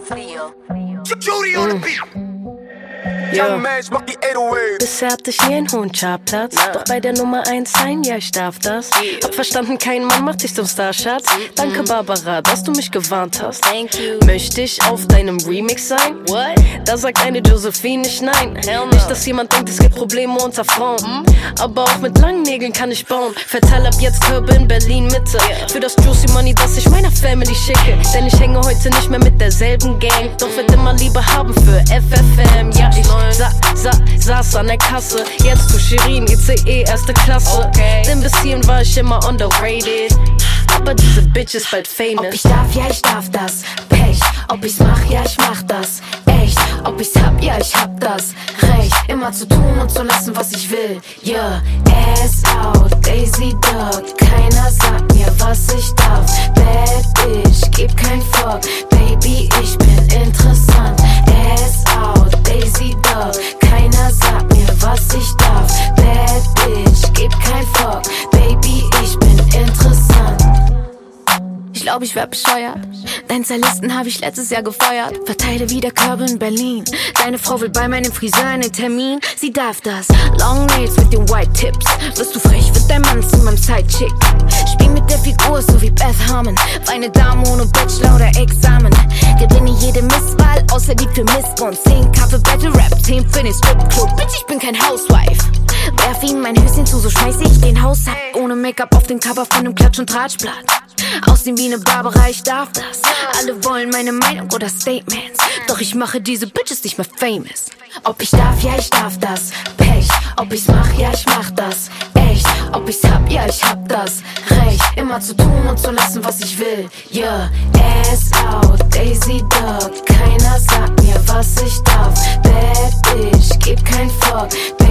Judy on the beat. Young Mans, mach die 808. Bisher hatte ich nie einen hohen Chartplatz, doch bei der Nummer 1 sein, ja ich darf das. Hab verstanden, kein Mann macht dich zum Starschatz. Danke Barbara, dass du mich gewarnt hast. Möchte ich auf deinem Remix sein? Da sagt eine Josephine nicht nein. Nicht, dass jemand denkt, es gibt Probleme unter Frauen, aber auch mit langen Nägeln kann ich bauen. Verteil ab jetzt Körbe in Berlin Mitte, für das Juicy Money, das ich meiner Family schicke. Denn ich hänge heute nicht mehr mit derselben Gang, doch wird immer Liebe haben für FFM. Ja, ich saß an der Kasse, jetzt zu Shirin, ICE, erste Klasse. Denn bis hierhin war ich immer underrated, aber diese Bitch ist bald famous. Ob ich darf, ja ich darf das, Pech. Ob ich's mach, ja ich mach das, echt. Ob ich's hab, ja ich hab das Recht, immer zu tun und zu lassen, was ich will. Yeah, ass out, Daisy Dog. Keiner sagt mir, was ich darf. Bad Bitch, geb kein Fuck. Baby, ich bin interessant. Ass out, Daisy Dog. Keiner sagt mir, was ich darf. Bad Bitch, geb kein Fuck. Baby, ich bin interessant. Ich glaub, ich werd bescheuert. Deinen Stylisten hab ich letztes Jahr gefeuert. Verteile wieder Körbe in Berlin. Deine Frau will bei meinem Friseur einen Termin. Sie darf das. Long Nails mit den White Tips. Wirst du frech, wird dein Mann zu meinem Sidechick. Spiel mit der Figur, so wie Beth Harmon. Feine Dame ohne Bachelor oder Examen. Gewinne jede Misswahl, außer die für Missbrunst. 10 Kaffee, Battle Rap, 10 für den Stripclub. Bitch, ich bin kein Housewife. Werf ihm mein Höschen zu, so schmeiß ich den Haushalt. Ohne Make-up auf dem Cover von nem Klatsch- und Tratschblatt. Aussehen wie ne Barbara, ich darf das. Alle wollen meine Meinung oder Statements, doch ich mache diese Bitches nicht mehr famous. Ob ich darf, ja ich darf das, Pech. Ob ich's mach, ja ich mach das, echt. Ob ich's hab, ja ich hab das Recht, immer zu tun und zu lassen, was ich will. Yeah, ass out, Daisy Dog. Keiner sagt mir, was ich darf. Bad Bitch, geb kein Fuck.